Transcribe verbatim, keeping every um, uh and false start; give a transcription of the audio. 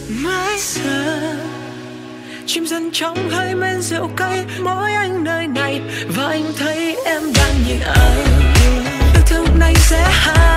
mãi giờ chìm dần trong hơi men rượu cay, mỗi anh nơi này và anh thấy em đang nhìn anh. Yêu thương này sẽ hay.